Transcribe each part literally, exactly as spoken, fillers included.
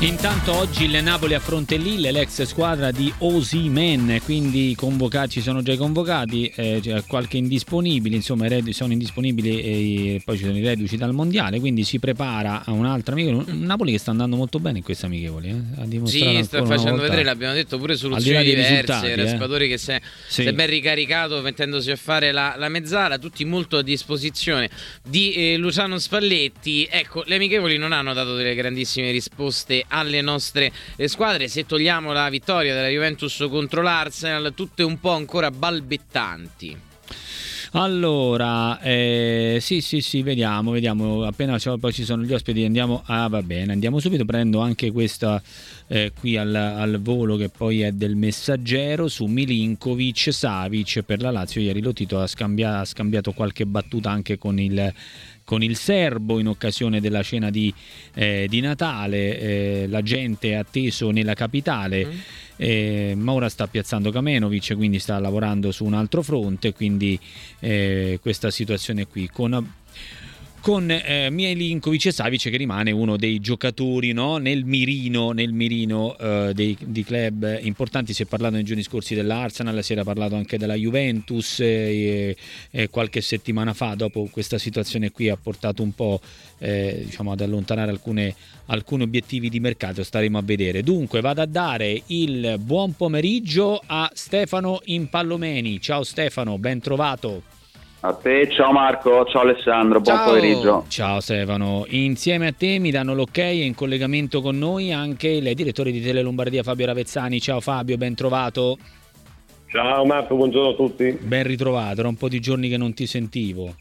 Intanto oggi il Napoli affronta il Lille, l'ex squadra di Osimhen, quindi convocati, ci sono già i convocati, eh, c'è qualche indisponibile, insomma sono indisponibili e poi ci sono i reduci dal mondiale, quindi si prepara a un'altra amichevole. Un Napoli che sta andando molto bene in queste amichevoli, eh? Ha dimostrato sì, sta facendo vedere, l'abbiamo detto, pure soluzioni diverse, Raspadori eh. che si è, sì. si è ben ricaricato mettendosi a fare la, la mezzala, tutti molto a disposizione di eh, Luciano Spalletti. Ecco, le amichevoli non hanno dato delle grandissime risposte alle nostre squadre, se togliamo la vittoria della Juventus contro l'Arsenal, tutte un po' ancora balbettanti. Allora, eh, sì, sì, sì, vediamo, vediamo. Appena poi ci sono gli ospiti, andiamo. Ah, va bene, andiamo subito. Prendo anche questa eh, qui al, al volo, che poi è del Messaggero, su Milinkovic Savic per la Lazio. Ieri lo Tito ha, scambia, ha scambiato qualche battuta anche con il. con il serbo in occasione della cena di, eh, di Natale. Eh, la gente è atteso nella capitale. Mm. Eh, ma ora sta piazzando Kamenovic, quindi sta lavorando su un altro fronte, quindi eh, questa situazione qui con con eh, Milinkovic Savic, che rimane uno dei giocatori, no, nel mirino, nel mirino eh, dei, di club importanti. Si è parlato nei giorni scorsi dell'Arsenal, si era parlato anche della Juventus e, e qualche settimana fa, dopo questa situazione qui, ha portato un po' eh, diciamo ad allontanare alcune, alcuni obiettivi di mercato. Staremo a vedere. Dunque vado a dare il buon pomeriggio a Stefano Impallomeni. Ciao Stefano, ben trovato. A te, ciao Marco, ciao Alessandro, buon ciao. pomeriggio. Ciao Stefano, insieme a te mi danno l'ok e in collegamento con noi anche il direttore di Tele Lombardia Fabio Ravezzani. Ciao Fabio, ben trovato. Ciao Marco, buongiorno a tutti. Ben ritrovato, era un po' di giorni che non ti sentivo.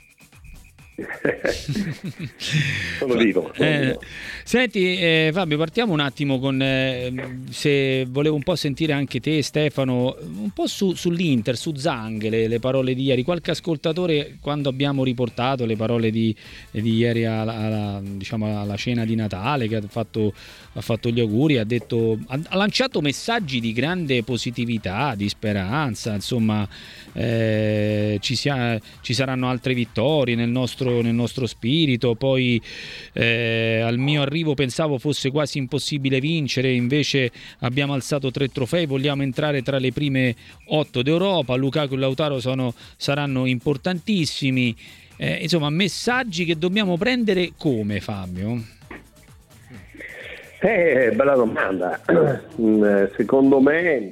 sono vivo, sono eh, vivo. Senti eh, Fabio, partiamo un attimo con eh, se volevo un po' sentire anche te Stefano un po' su, sull'Inter, su Zhang, le, le parole di ieri. Qualche ascoltatore, quando abbiamo riportato le parole di, di ieri alla, alla, diciamo alla cena di Natale, che ha fatto, ha fatto gli auguri, ha detto, ha, ha lanciato messaggi di grande positività, di speranza, insomma eh, ci, sia, ci saranno altre vittorie nel nostro nel nostro spirito. Poi eh, al mio arrivo pensavo fosse quasi impossibile vincere, invece abbiamo alzato tre trofei, vogliamo entrare tra le prime otto d'Europa. Lukaku e Lautaro sono, saranno importantissimi, eh, insomma messaggi che dobbiamo prendere come, Fabio? Eh, bella domanda. Secondo me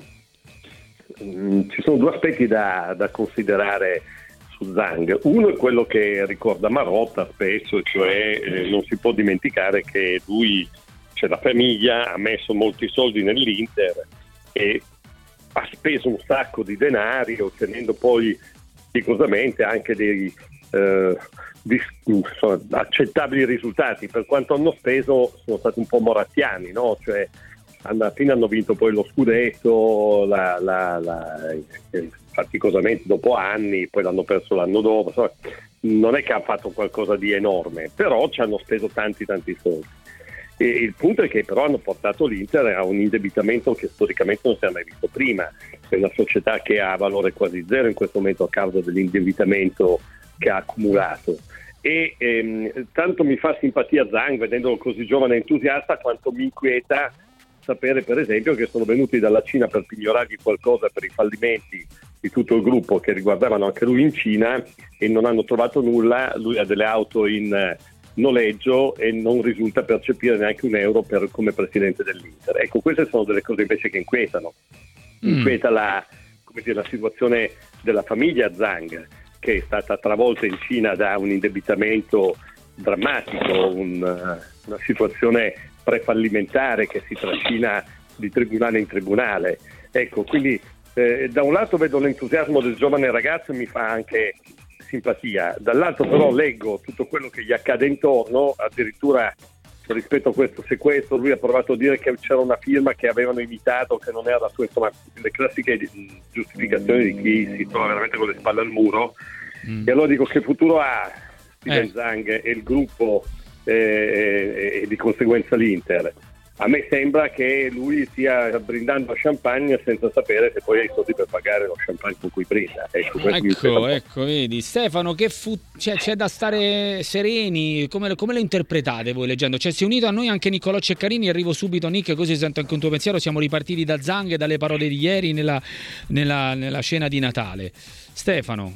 ci sono due aspetti da, da considerare Zhang. Uno è quello che ricorda Marotta spesso, cioè eh, non si può dimenticare che lui, cioè la famiglia, ha messo molti soldi nell'Inter e ha speso un sacco di denari, ottenendo poi faticosamente anche dei eh, di, insomma, accettabili risultati. Per quanto hanno speso sono stati un po' morattiani, no? Cioè alla fine hanno vinto poi lo scudetto, la, la, la, faticosamente dopo anni, poi l'hanno perso l'anno dopo. Insomma, non è che ha fatto qualcosa di enorme, però ci hanno speso tanti tanti soldi. E il punto è che però hanno portato l'Inter a un indebitamento che storicamente non si era mai visto prima. È una società che ha valore quasi zero in questo momento a causa dell'indebitamento che ha accumulato. E ehm, tanto mi fa simpatia Zhang, vedendolo così giovane e entusiasta, quanto mi inquieta sapere per esempio che sono venuti dalla Cina per pignorargli qualcosa per i fallimenti di tutto il gruppo che riguardavano anche lui in Cina, e non hanno trovato nulla. Lui ha delle auto in noleggio e non risulta percepire neanche un euro per, come presidente dell'Inter. Ecco, queste sono delle cose invece che inquietano. Mm. Inquieta la, come dire, la situazione della famiglia Zhang, che è stata travolta in Cina da un indebitamento drammatico, un, una situazione prefallimentare che si trascina di tribunale in tribunale. Ecco, quindi eh, da un lato vedo l'entusiasmo del giovane ragazzo e mi fa anche simpatia, dall'altro però leggo tutto quello che gli accade intorno. Addirittura rispetto a questo sequestro lui ha provato a dire che c'era una firma che avevano imitato, che non era la sua, insomma le classiche giustificazioni di chi si trova veramente con le spalle al muro. Mm. E allora dico, che futuro ha Steven eh. Zhang e il gruppo e, e, e di conseguenza l'Inter? a me sembra che lui stia brindando a champagne senza sapere se poi hai i soldi per pagare lo champagne con cui brinda. Ecco, ecco, ecco, vedi. Stefano, che fu... c'è, c'è da stare sereni, come, come lo interpretate voi leggendo? Cioè, si è unito a noi anche Niccolò Ceccarini, arrivo subito Nick, così sento anche un tuo pensiero, siamo ripartiti da Zang e dalle parole di ieri nella, nella, nella cena di Natale. Stefano.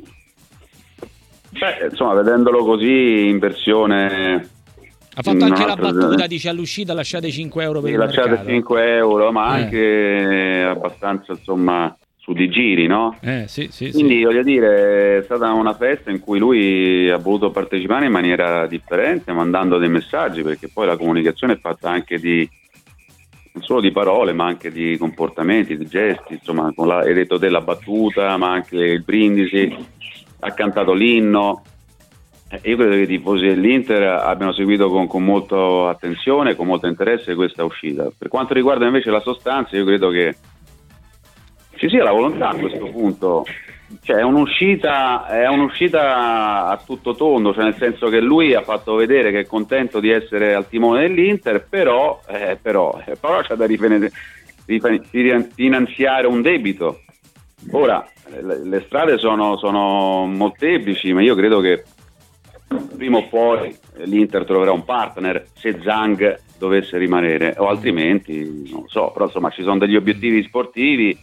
Beh, insomma, vedendolo così in versione... Ha fatto anche la battuta, dice all'uscita lasciate cinque euro per sì, il lasciate mercato. cinque euro, ma eh. anche abbastanza, insomma, su di giri, no? Eh, sì, sì, Quindi sì. voglio dire, è stata una festa in cui lui ha voluto partecipare in maniera differente, mandando dei messaggi, perché poi la comunicazione è fatta anche di non solo di parole, ma anche di comportamenti, di gesti, insomma, con la, hai detto della battuta, ma anche il brindisi, ha cantato l'inno. Io credo che i tifosi dell'Inter abbiano seguito con, con molta attenzione, con molto interesse questa uscita. Per quanto riguarda invece la sostanza, io credo che ci sia la volontà a questo punto, cioè è un'uscita, è un'uscita a tutto tondo, cioè nel senso che lui ha fatto vedere che è contento di essere al timone dell'Inter, però, eh, però, però c'è da rifinanziare un debito. Ora, le, le strade sono, sono molteplici, ma io credo che prima o poi l'Inter troverà un partner se Zhang dovesse rimanere, o altrimenti non lo so, però insomma ci sono degli obiettivi sportivi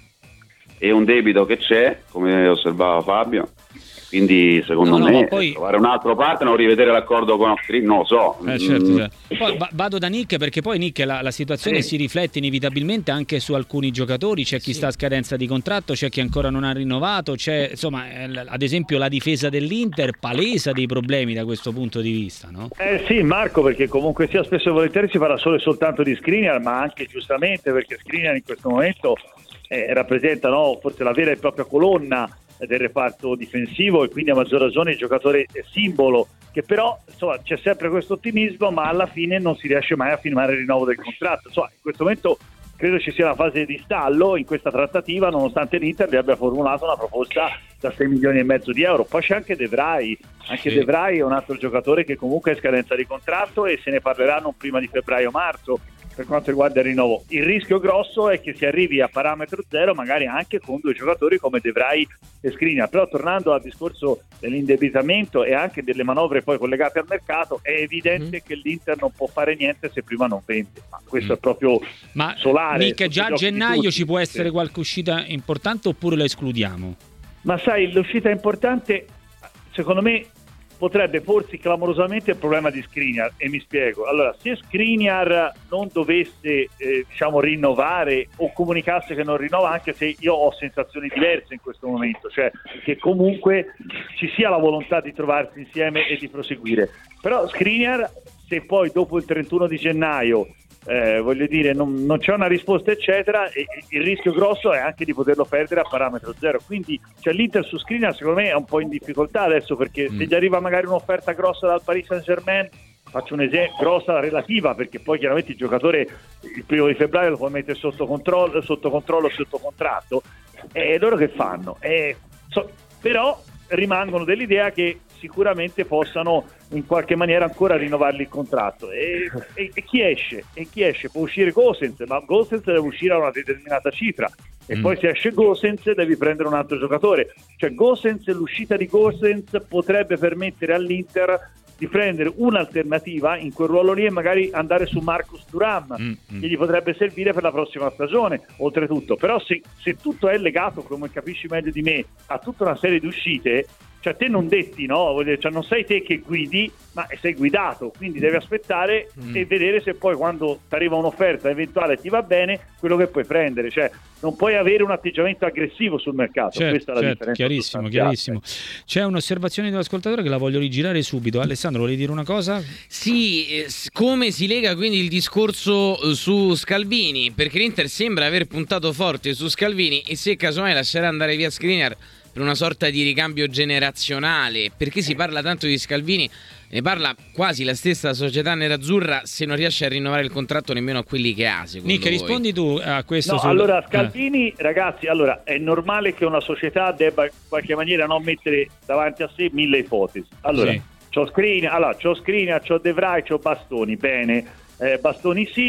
e un debito che c'è, come osservava Fabio, quindi secondo no, me no, poi... trovare un altro partner o rivedere l'accordo con Austria, non lo so. Eh, certo, certo. Poi vado da Nick, perché poi Nick la, la situazione sì. si riflette inevitabilmente anche su alcuni giocatori, c'è chi sì. sta a scadenza di contratto, c'è chi ancora non ha rinnovato, c'è insomma ad esempio la difesa dell'Inter palesa dei problemi da questo punto di vista, no? Eh sì, Marco, perché comunque sia spesso e volentieri si parla solo e soltanto di Skriniar, ma anche giustamente perché Skriniar in questo momento eh, rappresenta no, forse la vera e propria colonna del reparto difensivo e quindi a maggior ragione il giocatore simbolo, che però insomma, c'è sempre questo ottimismo, ma alla fine non si riesce mai a firmare il rinnovo del contratto. Insomma, in questo momento credo ci sia una fase di stallo in questa trattativa, nonostante l'Inter vi abbia formulato una proposta da sei milioni e mezzo di euro. Poi c'è anche De Vrij, anche sì. De Vrij è un altro giocatore che comunque è scadenza di contratto e se ne parlerà non prima di febbraio-marzo per quanto riguarda il rinnovo. Il rischio grosso è che si arrivi a parametro zero magari anche con due giocatori come De Vrij e Skriniar. Però tornando al discorso dell'indebitamento e anche delle manovre poi collegate al mercato, è evidente mm. che l'Inter non può fare niente se prima non vende, ma questo mm. è proprio ma solare. Mica già a gennaio ci può essere sì. qualche uscita importante oppure la escludiamo? Ma sai, l'uscita importante secondo me potrebbe porsi clamorosamente il problema di Skriniar, e mi spiego. Allora, se Skriniar non dovesse eh, diciamo rinnovare o comunicasse che non rinnova, anche se io ho sensazioni diverse in questo momento, cioè che comunque ci sia la volontà di trovarsi insieme e di proseguire, però Skriniar, se poi dopo il trentuno di gennaio Eh, voglio dire non, non c'è una risposta eccetera, e, e il rischio grosso è anche di poterlo perdere a parametro zero, quindi cioè, l'Inter su Skriniar secondo me è un po' in difficoltà adesso, perché mm. se gli arriva magari un'offerta grossa dal Paris Saint-Germain, faccio un esempio, grossa relativa, perché poi chiaramente il giocatore il primo di febbraio lo può mettere sotto controllo, sotto controllo, sotto contratto, e loro che fanno? Eh, so, però rimangono dell'idea che sicuramente possano in qualche maniera ancora rinnovargli il contratto, e, e, e chi esce? E chi esce? Può uscire Gosens, ma Gosens deve uscire a una determinata cifra, e mm. poi se esce Gosens devi prendere un altro giocatore, cioè Gosens, l'uscita di Gosens potrebbe permettere all'Inter di prendere un'alternativa in quel ruolo lì e magari andare su Marcus Thuram, mm-hmm. che gli potrebbe servire per la prossima stagione oltretutto. Però se, se tutto è legato, come capisci meglio di me, a tutta una serie di uscite, cioè te non detti, no? Cioè non sei te che guidi, ma sei guidato, quindi devi aspettare mm. e vedere se poi quando ti arriva un'offerta eventuale ti va bene quello che puoi prendere, cioè non puoi avere un atteggiamento aggressivo sul mercato. Certo, questa è la certo, differenza. Chiarissimo, chiarissimo. C'è un'osservazione dell'ascoltatore che la voglio rigirare subito. Alessandro, vuoi dire una cosa? Sì, eh, come si lega quindi il discorso su Scalvini, perché l'Inter sembra aver puntato forte su Scalvini e se casomai lascerà andare via Skriniar per una sorta di ricambio generazionale, perché si parla tanto di Scalvini, ne parla quasi la stessa società nerazzurra, se non riesce a rinnovare il contratto nemmeno a quelli che ha. Nick, voi. rispondi tu a questo. No, sul... allora Scalvini, eh. ragazzi, allora è normale che una società debba in qualche maniera non mettere davanti a sé mille ipotesi. Allora, sì. c'ho Skriniar, allora, c'ho Skriniar, c'ho De Vrij, c'ho Bastoni, bene, eh, Bastoni sì,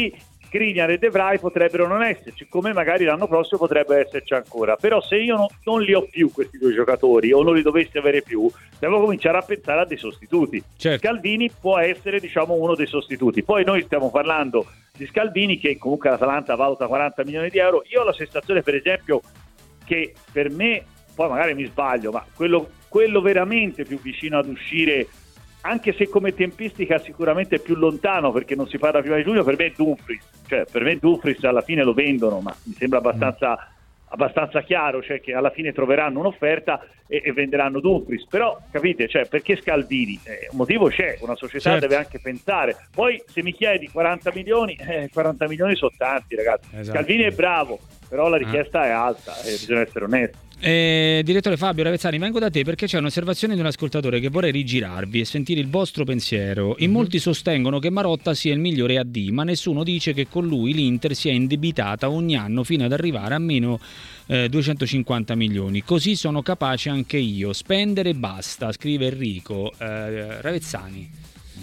Skriniar e De Vrij potrebbero non esserci, come magari l'anno prossimo potrebbe esserci ancora. Però se io non, non li ho più questi due giocatori, o non li dovessi avere più, devo cominciare a pensare a dei sostituti. Certo. Scalvini può essere, diciamo, uno dei sostituti. Poi noi stiamo parlando di Scalvini, che comunque l'Atalanta valuta quaranta milioni di euro. Io ho la sensazione, per esempio, che per me, poi magari mi sbaglio, ma quello, quello veramente più vicino ad uscire, anche se come tempistica sicuramente è più lontano perché non si parla prima di giugno, per me è Dumfries. Cioè per me Dumfries alla fine lo vendono, ma mi sembra abbastanza, abbastanza chiaro, cioè che alla fine troveranno un'offerta e, e venderanno Dumfries. Però capite, cioè perché Scalvini? Eh, un motivo c'è, una società certo. deve anche pensare. Poi se mi chiedi quaranta milioni, eh, quaranta milioni sono tanti, ragazzi. Esatto. Scalvini è bravo, però la richiesta ah. è alta e eh, bisogna essere onesti. Eh, direttore Fabio Ravezzani, vengo da te perché c'è un'osservazione di un ascoltatore che vorrei rigirarvi e sentire il vostro pensiero. In mm-hmm. molti sostengono che Marotta sia il migliore A D, ma nessuno dice che con lui l'Inter sia indebitata ogni anno fino ad arrivare a meno eh, duecentocinquanta milioni. Così sono capace anche io. Spendere e basta, scrive Enrico. eh, Ravezzani.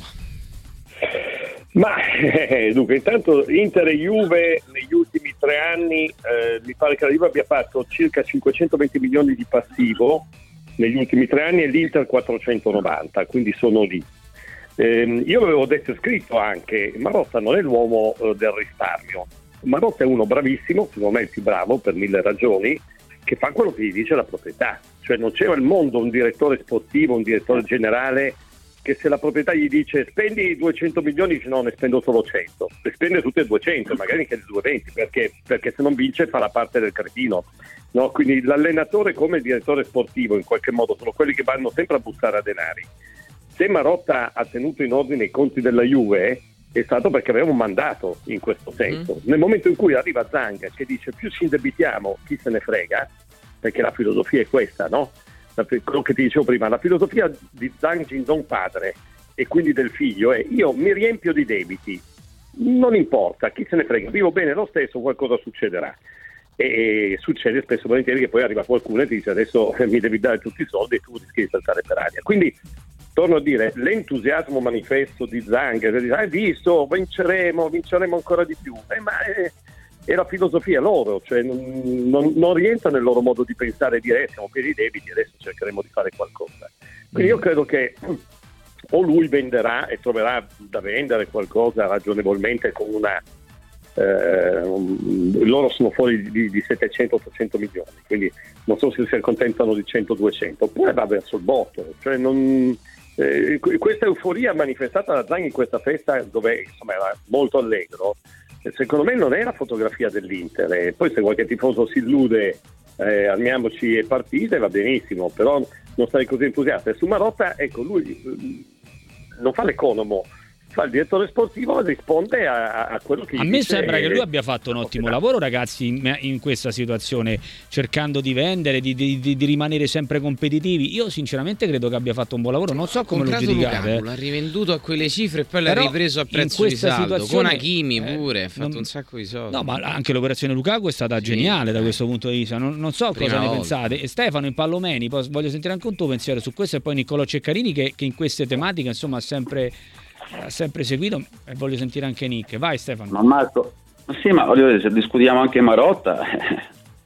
Ma eh, dunque, intanto Inter e Juve negli ultimi tre anni eh, mi pare che la Juve abbia fatto circa cinquecentoventi milioni di passivo negli ultimi tre anni e l'Inter quattrocentonovanta, quindi sono lì. Eh, io avevo detto e scritto anche, Marotta non è l'uomo eh, del risparmio. Marotta è uno bravissimo, secondo me il più bravo per mille ragioni, che fa quello che gli dice la proprietà. Cioè non c'è al mondo un direttore sportivo, un direttore generale che se la proprietà gli dice spendi duecento milioni, dice no, ne spendo solo cento, ne spende tutte e duecento, magari anche le duecentoventi, perché, perché se non vince fa la parte del cretino, no? Quindi l'allenatore come il direttore sportivo in qualche modo sono quelli che vanno sempre a bussare a denari. Se Marotta ha tenuto in ordine i conti della Juve è stato perché aveva un mandato in questo senso. Mm. Nel momento in cui arriva Zang che dice più ci indebitiamo chi se ne frega, perché la filosofia è questa, no? Quello che ti dicevo prima, la filosofia di Zhang Jindong padre e quindi del figlio è io mi riempio di debiti, non importa, chi se ne frega, vivo bene lo stesso, qualcosa succederà. E, e succede spesso e volentieri che poi arriva qualcuno e ti dice adesso mi devi dare tutti i soldi e tu rischi di saltare per aria. Quindi torno a dire, l'entusiasmo manifesto di Zhang, hai visto, vinceremo, vinceremo ancora di più, eh, ma è, è la filosofia loro, cioè non, non, non rientra nel loro modo di pensare e dire eh, siamo pieni di debiti, adesso cercheremo di fare qualcosa. Quindi io credo che o lui venderà e troverà da vendere qualcosa ragionevolmente con una eh, un, loro sono fuori di, di settecento ottocento milioni, quindi non so se si accontentano di cento duecento, oppure va verso il botto, cioè non, eh, questa euforia manifestata da Zhang in questa festa dove insomma era molto allegro, secondo me non è la fotografia dell'Inter. E poi se qualche tifoso si illude eh, armiamoci e partite va benissimo, però non stai così entusiasta. E su Marotta, ecco, lui non fa l'economo, fa il direttore sportivo e risponde a, a quello che a gli me dice, sembra che lui abbia fatto un ottimo lavoro, ragazzi, in, in questa situazione, cercando di vendere, di, di, di rimanere sempre competitivi. Io sinceramente credo che abbia fatto un buon lavoro, non so come lo giudicate. Lukaku, l'ha rivenduto a quelle cifre e poi l'ha ripreso a prezzo di saldo con Hakimi pure, eh, ha fatto non, un sacco di soldi. No, ma anche l'operazione Lukaku è stata sì, geniale da questo punto di vista, non, non so Prima cosa volta. ne pensate. E Stefano in Pallomeni, poi voglio sentire anche un tuo pensiero su questo, e poi Niccolò Ceccarini che, che in queste tematiche insomma ha sempre ha sempre seguito, e voglio sentire anche Nick. Vai Stefano. Ma Marco, sì, ma voglio dire, se discutiamo anche Marotta eh,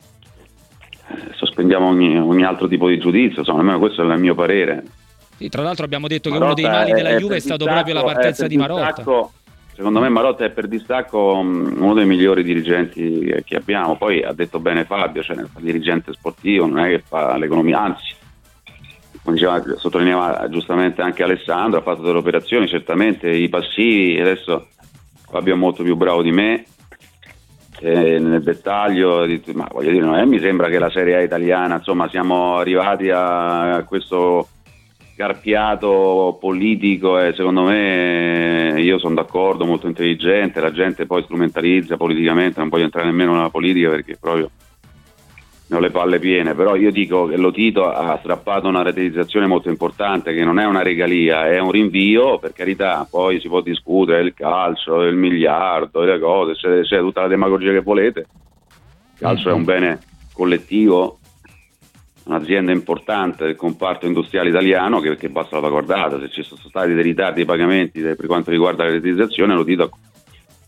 sospendiamo ogni, ogni altro tipo di giudizio, insomma, almeno questo è il mio parere. Sì, tra l'altro abbiamo detto Marotta che uno dei mali è, della è Juve è stato distacco, proprio la partenza di Marotta. Distacco, secondo me Marotta è per distacco uno dei migliori dirigenti che abbiamo. Poi ha detto bene Fabio, cioè fa dirigente sportivo, non è che fa l'economia, anzi, come diceva, sottolineava giustamente anche Alessandro, ha fatto delle operazioni, certamente i passivi, adesso Fabio è molto più bravo di me eh, nel dettaglio, ma voglio dire, non è, mi sembra che la Serie A italiana, insomma, siamo arrivati a, a questo carpiato politico e secondo me, io sono d'accordo, molto intelligente, la gente poi strumentalizza politicamente, non voglio entrare nemmeno nella politica perché proprio ne ho le palle piene, però io dico che lo Tito ha strappato una rateizzazione molto importante che non è una regalia, è un rinvio, per carità, poi si può discutere il calcio, il miliardo, le cose, c'è, c'è tutta la demagogia che volete, il calcio mm-hmm. è un bene collettivo, un'azienda importante del comparto industriale italiano che, che va salvaguardata. Se ci sono stati dei ritardi di pagamenti per quanto riguarda la rateizzazione, lo Tito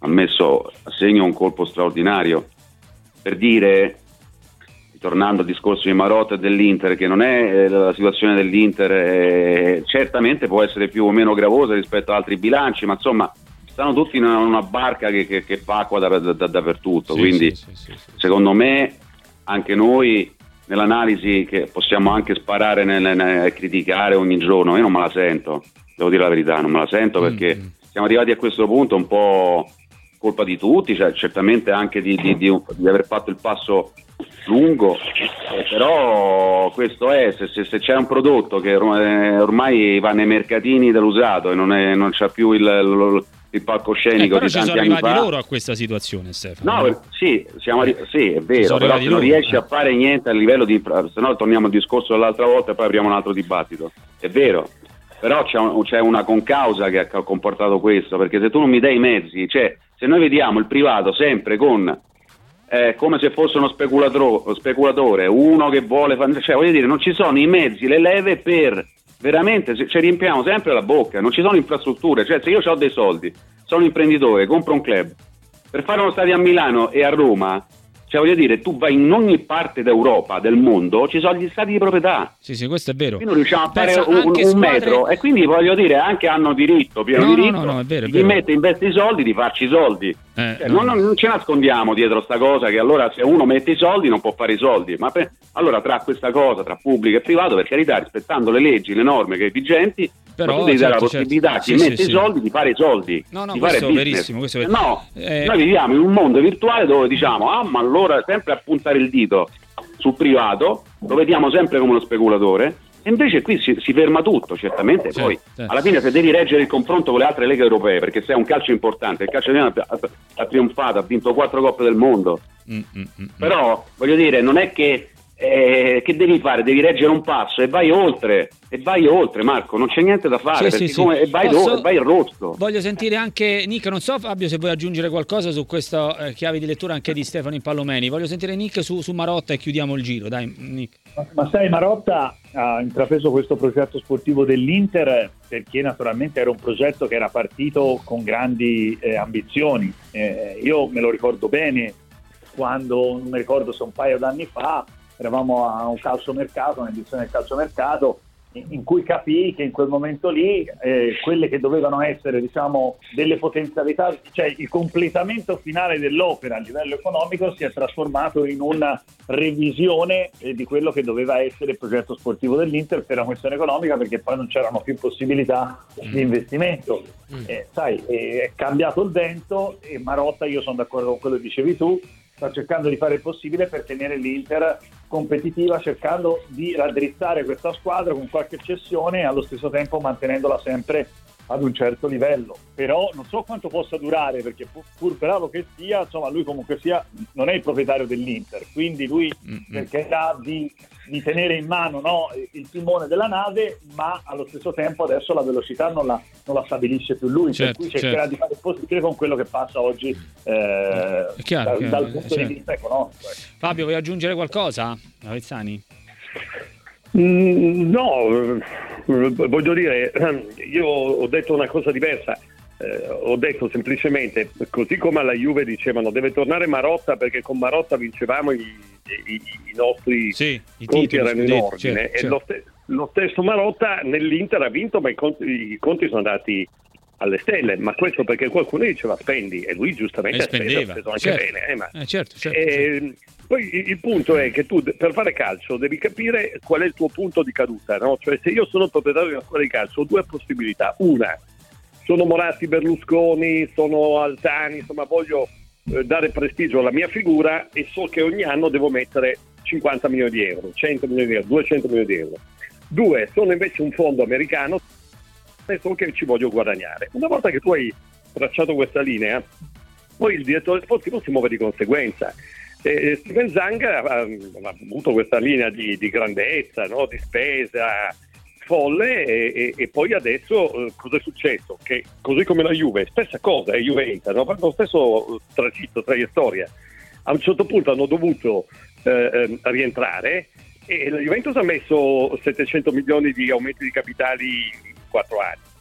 ha messo a segno un colpo straordinario. Per dire, tornando al discorso di Marotta e dell'Inter, che non è la situazione dell'Inter, eh, certamente può essere più o meno gravosa rispetto ad altri bilanci, ma insomma stanno tutti in una barca che, che, che fa acqua da, da, da, dappertutto, sì, quindi sì, sì, sì, sì. Secondo me anche noi nell'analisi, che possiamo anche sparare nel, nel criticare ogni giorno, io non me la sento, devo dire la verità, non me la sento perché mm. siamo arrivati a questo punto un po' colpa di tutti, cioè certamente anche di, di, di, di aver fatto il passo lungo, eh, però questo è, se, se, se c'è un prodotto che ormai, ormai va nei mercatini dell'usato e non, è, non c'ha più il, il, il palcoscenico eh, di tanti anni fa. Però ci sono arrivati loro a questa situazione, Stefano. No, sì, siamo arri- sì, è vero, però se non riesci eh. a fare niente a livello di, se no torniamo al discorso dell'altra volta e poi apriamo un altro dibattito, è vero, però c'è, un, c'è una concausa che ha comportato questo, perché se tu non mi dai i mezzi, cioè se noi vediamo il privato sempre con eh, come se fosse uno speculatore, speculatore, uno che vuole fare, cioè voglio dire, non ci sono i mezzi, le leve per veramente, ci riempiamo sempre la bocca, non ci sono infrastrutture, cioè se io ho dei soldi, sono imprenditore, compro un club, per fare uno stadio a Milano e a Roma, cioè voglio dire, tu vai in ogni parte d'Europa, del mondo, ci sono gli stati di proprietà. Sì, sì, questo è vero. Qui non riusciamo a Pensa fare un, un squadre... metro, e quindi voglio dire, anche hanno diritto, pieno no, diritto, no, no, è vero, è di vero. mette, investe i soldi, di farci i soldi. Eh, cioè, no. non, non ci nascondiamo dietro sta cosa che allora se uno mette i soldi non può fare i soldi, ma per, allora tra questa cosa, tra pubblico e privato, per carità, rispettando le leggi, le norme che vigenti, però tu devi certo, dare la possibilità certo. a chi sì, mette sì, i sì. soldi di fare i soldi, no, no, di questo fare è business. verissimo, questo è ver- no, eh... noi viviamo in un mondo virtuale dove diciamo ah ma allora sempre a puntare il dito sul privato, lo vediamo sempre come uno speculatore, e invece qui si, si ferma tutto, certamente. Certo, poi certo. Alla fine se devi reggere il confronto con le altre leghe europee, perché se è un calcio importante, il calcio italiano ha, ha, ha trionfato, ha vinto quattro coppe del mondo, mm, mm, mm, però voglio dire, non è che Eh, che devi fare? Devi reggere un passo e vai oltre, e vai oltre, Marco, non c'è niente da fare, sì, perché sì, come, sì. E vai, Posso... ro- vai il rosso. Voglio sentire anche Nick, non so Fabio se vuoi aggiungere qualcosa su questa eh, chiave di lettura anche di Stefano Impallomeni. Voglio sentire Nick su, su Marotta e chiudiamo il giro, dai Nick. Ma, ma sai, Marotta ha intrapreso questo progetto sportivo dell'Inter perché naturalmente era un progetto che era partito con grandi eh, ambizioni. Eh, io me lo ricordo bene quando, non mi ricordo se un paio d'anni fa, eravamo a un calciomercato, un'edizione del calciomercato, in, in cui capii che in quel momento lì eh, quelle che dovevano essere, diciamo, delle potenzialità, cioè il completamento finale dell'opera a livello economico si è trasformato in una revisione eh, di quello che doveva essere il progetto sportivo dell'Inter per la questione economica, perché poi non c'erano più possibilità di investimento. Eh, sai, eh, è cambiato il vento e Marotta, io sono d'accordo con quello che dicevi tu, sta cercando di fare il possibile per tenere l'Inter competitiva, cercando di raddrizzare questa squadra con qualche cessione e allo stesso tempo mantenendola sempre ad un certo livello. Però non so quanto possa durare, perché pur, pur bravo che sia, insomma, lui comunque sia non è il proprietario dell'Inter, quindi lui cercherà di, di tenere in mano, no, il timone della nave, ma allo stesso tempo adesso la velocità non la, non la stabilisce più lui, certo, per cui cercherà certo. di fare il possibile con quello che passa oggi eh, chiaro, da, chiaro, dal punto certo. di vista economico. Fabio, vuoi aggiungere qualcosa? Avezzani? Mm, no, voglio dire, io ho detto una cosa diversa, eh, ho detto semplicemente, così come alla Juve dicevano deve tornare Marotta perché con Marotta vincevamo i, i, i nostri sì, i conti titoli, erano in certo, ordine, certo. e lo, st- lo stesso Marotta nell'Inter ha vinto, ma i conti, i conti sono andati alle stelle, ma questo perché qualcuno diceva spendi e lui giustamente ha speso, speso anche certo. bene, eh, ma, eh, certo, certo, eh, certo. Poi il punto è che tu per fare calcio devi capire qual è il tuo punto di caduta, no? Cioè se io sono proprietario di una squadra di calcio ho due possibilità: una, sono Moratti, Berlusconi, sono Altani, insomma voglio eh, dare prestigio alla mia figura e so che ogni anno devo mettere cinquanta milioni di euro, cento milioni di euro, duecento milioni di euro. Due, sono invece un fondo americano e so che ci voglio guadagnare. Una volta che tu hai tracciato questa linea, poi il direttore sportivo si muove di conseguenza. Eh, Steven Zang ha, ha avuto questa linea di, di grandezza, no? Di spesa folle e, e, e poi adesso eh, cosa è successo? Che così come la Juve, stessa cosa è Juventus, no? Lo stesso tragitto, traiettoria. A un certo punto hanno dovuto eh, rientrare e la Juventus ha messo settecento milioni di aumenti di capitali in quattro anni.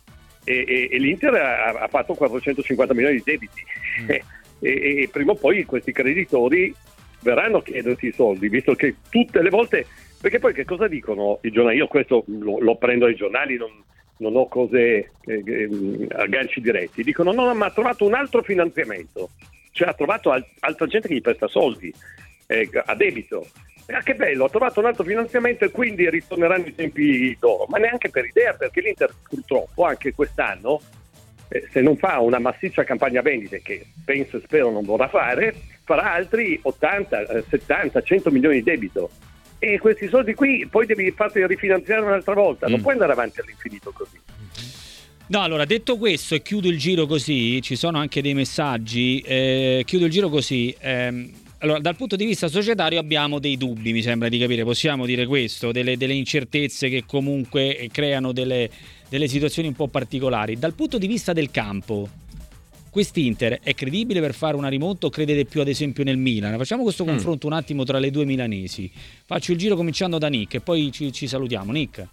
e, e, e l'Inter ha, ha fatto quattrocentocinquanta milioni di debiti mm. e, e, e prima o poi questi creditori verranno a chiederti i soldi, visto che tutte le volte, perché poi che cosa dicono i giornali? Io questo lo, lo prendo ai giornali, non, non ho cose eh, eh, agganci diretti, dicono no, no ma ha trovato un altro finanziamento, cioè ha trovato al- altra gente che gli presta soldi eh, a debito. Ah, che bello, ha trovato un altro finanziamento e quindi ritorneranno i tempi d'oro, ma neanche per idea, perché l'Inter purtroppo anche quest'anno eh, se non fa una massiccia campagna vendite, che penso e spero non vorrà fare, farà altri ottanta, settanta, cento milioni di debito, e questi soldi qui poi devi farli rifinanziare un'altra volta, non mm. puoi andare avanti all'infinito così. No, allora, detto questo, e chiudo il giro così, ci sono anche dei messaggi, eh, chiudo il giro così, ehm, allora, dal punto di vista societario abbiamo dei dubbi, mi sembra di capire, possiamo dire questo, delle, delle incertezze che comunque creano delle, delle situazioni un po' particolari. Dal punto di vista del campo, quest'Inter è credibile per fare una rimonta o credete più ad esempio nel Milan? Facciamo questo mm. confronto un attimo tra le due milanesi. Faccio il giro cominciando da Nick e poi ci, ci salutiamo. Nick?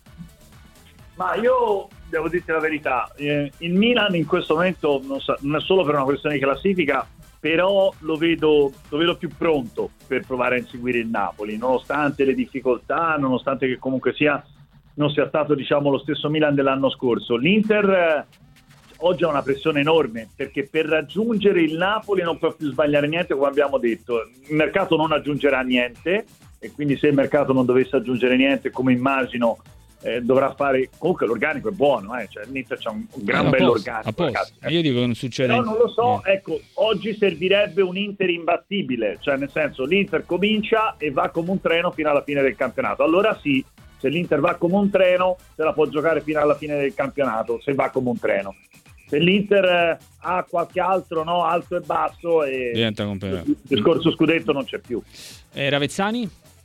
Ma io devo dirti la verità, eh, il Milan in questo momento non, sa, non è solo per una questione di classifica, però lo vedo, lo vedo più pronto per provare a inseguire il Napoli, nonostante le difficoltà, nonostante che comunque sia non sia stato, diciamo, lo stesso Milan dell'anno scorso. L'Inter eh, oggi ha una pressione enorme, perché per raggiungere il Napoli non può più sbagliare niente, come abbiamo detto. Il mercato non aggiungerà niente, e quindi se il mercato non dovesse aggiungere niente, come immagino, Eh, dovrà fare, comunque l'organico è buono, eh? Cioè l'Inter c'ha un, un gran eh, bello organico, ragazzi, eh. Io dico che non succede, però non lo so, eh. ecco, oggi servirebbe un Inter imbattibile, cioè nel senso l'Inter comincia e va come un treno fino alla fine del campionato, allora sì, se l'Inter va come un treno se la può giocare fino alla fine del campionato, se va come un treno. Se l'Inter eh, ha qualche altro, no, alto e basso, e diventa completo. Il discorso scudetto non c'è più. eh, Ravezzani?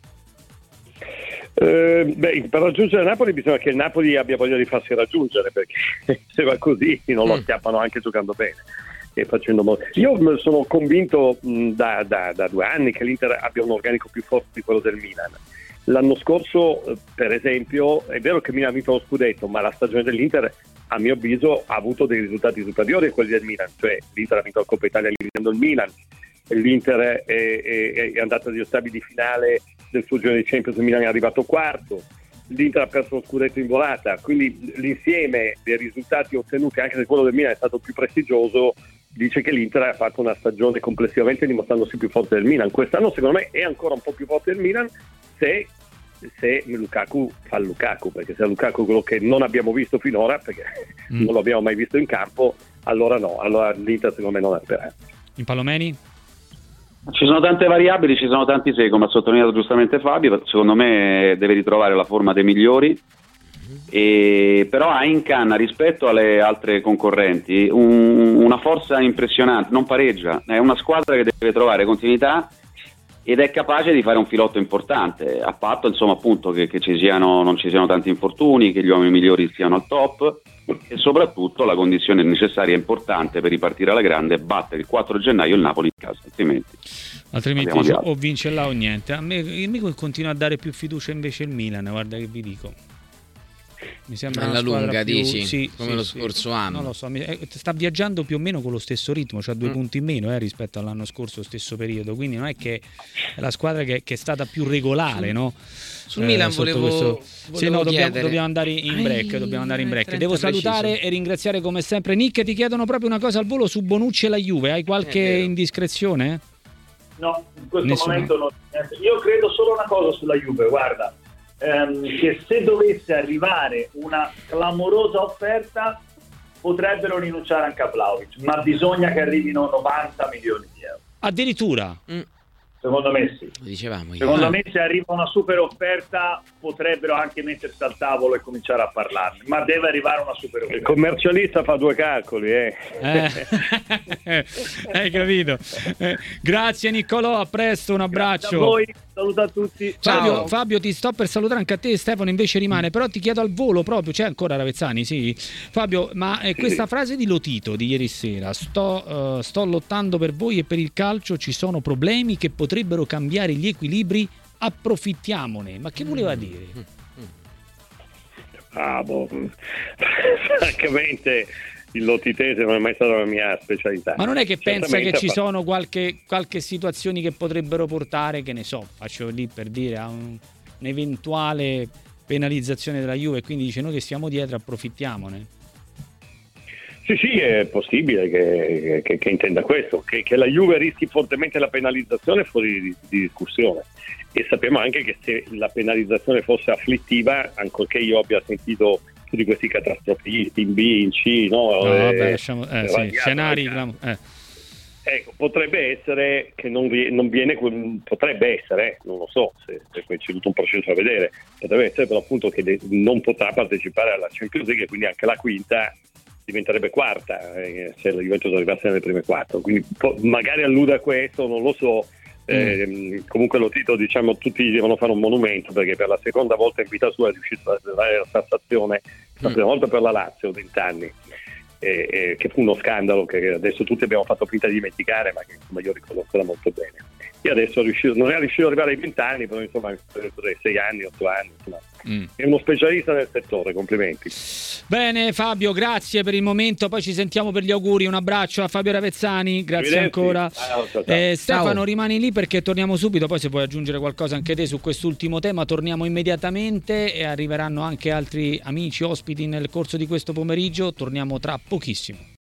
Eh, beh, per raggiungere Napoli bisogna che il Napoli abbia voglia di farsi raggiungere, perché se va così non lo schiappano anche giocando bene e facendo molto. Io sono convinto mh, da, da, da due anni che l'Inter abbia un organico più forte di quello del Milan. L'anno scorso, per esempio, è vero che Milan ha vinto lo scudetto, ma la stagione dell'Inter, a mio avviso, ha avuto dei risultati superiori a quelli del Milan, cioè l'Inter ha vinto la Coppa Italia eliminando il Milan, l'Inter è, è, è andato agli ottavi di finale del suo girone di Champions, il Milan è arrivato quarto, l'Inter ha perso lo scudetto in volata, quindi l'insieme dei risultati ottenuti, anche se quello del Milan è stato più prestigioso, dice che l'Inter ha fatto una stagione complessivamente dimostrandosi più forte del Milan. Quest'anno secondo me è ancora un po' più forte del Milan se, se Lukaku fa il Lukaku, perché se Lukaku è quello che non abbiamo visto finora, perché mm. non l'abbiamo mai visto in campo, allora no, allora l'Inter secondo me non ha speranza. In Palomeni? Ci sono tante variabili, ci sono tanti se, come ha sottolineato giustamente Fabio, secondo me deve ritrovare la forma dei migliori, e però ha in canna rispetto alle altre concorrenti un, una forza impressionante, non pareggia, è una squadra che deve trovare continuità ed è capace di fare un filotto importante, a patto insomma appunto che, che ci siano, non ci siano tanti infortuni, che gli uomini migliori siano al top e soprattutto la condizione necessaria e importante per ripartire alla grande è battere il quattro gennaio il Napoli in casa, altrimenti altrimenti cioè, o vince là o niente. A me, me continua a dare più fiducia invece il Milan, guarda che vi dico, mi sembra alla lunga più, dici sì, come sì, lo sì, scorso anno, non lo so, sta viaggiando più o meno con lo stesso ritmo, cioè due mm. punti in meno eh, rispetto all'anno scorso stesso periodo, quindi non è che è la squadra che, che è stata più regolare, no? Sul eh, Milan volevo, volevo se no dobbiamo, dobbiamo andare in break Ai, dobbiamo andare in break devo salutare preciso. E ringraziare come sempre Nick. Ti chiedono proprio una cosa al volo su Bonucci e la Juve, hai qualche indiscrezione? No, in questo Nessuno. momento no. Io credo solo una cosa sulla Juve, guarda, ehm, che se dovesse arrivare una clamorosa offerta potrebbero rinunciare anche a Vlahovic, ma bisogna che arrivino novanta milioni di euro addirittura. mm. Secondo me sì. Lo dicevamo io. Secondo me se arriva una super offerta potrebbero anche mettersi al tavolo e cominciare a parlarne, ma deve arrivare una super offerta. Il commercialista fa due calcoli, eh. eh. Hai capito? Eh. Grazie Niccolò, a presto, un abbraccio. Grazie a voi, saluto a tutti. Fabio, Fabio, ti sto per salutare anche a te, Stefano invece rimane, però ti chiedo al volo proprio, c'è ancora Ravezzani? Sì. Fabio, ma eh, questa frase di Lotito di ieri sera, sto, uh, sto lottando per voi e per il calcio, ci sono problemi che potrebbero cambiare gli equilibri, approfittiamone, ma che voleva dire? Ah, boh. Francamente il lottitese non è mai stata la mia specialità. Ma non è che pensa che ci sono qualche, qualche situazioni che potrebbero portare, che ne so, faccio lì per dire, a un, un'eventuale penalizzazione della Juve, quindi dice noi che stiamo dietro approfittiamone? Sì, sì, è possibile che, che, che intenda questo, che, che la Juve rischi fortemente la penalizzazione fuori di, di discussione. E sappiamo anche che se la penalizzazione fosse afflittiva, ancorché io abbia sentito tutti questi catastrofisti in B, in C, no? no eh, vabbè, lasciamo, eh, sì, scenari, eh. Ecco, potrebbe essere che non, vi, non viene, potrebbe essere, non lo so, se, se c'è tutto un processo a vedere, potrebbe essere però appunto che non potrà partecipare alla Champions League, quindi anche la quinta diventerebbe quarta eh, se la Juventus arrivasse nelle prime quattro, quindi po- magari allude a questo, non lo so. Eh, mm. Comunque lo titolo, diciamo, tutti devono fare un monumento, perché per la seconda volta in vita sua è riuscito a dare la tassazione, la prima mm. volta per la Lazio, vent'anni, eh, eh, che fu uno scandalo che adesso tutti abbiamo fatto finta di dimenticare, ma che insomma io ricordo ancora molto bene. E adesso è riuscito, non è riuscito ad arrivare ai vent'anni, però insomma sei anni, otto anni, insomma. Mm. È uno specialista nel settore, complimenti. Bene Fabio, grazie per il momento, poi ci sentiamo per gli auguri. Un abbraccio a Fabio Ravezzani, grazie ancora. Ciao, ciao, ciao. Eh, Stefano, ciao. Rimani lì perché torniamo subito, poi se puoi aggiungere qualcosa anche te su quest'ultimo tema torniamo immediatamente e arriveranno anche altri amici ospiti nel corso di questo pomeriggio, torniamo tra pochissimo.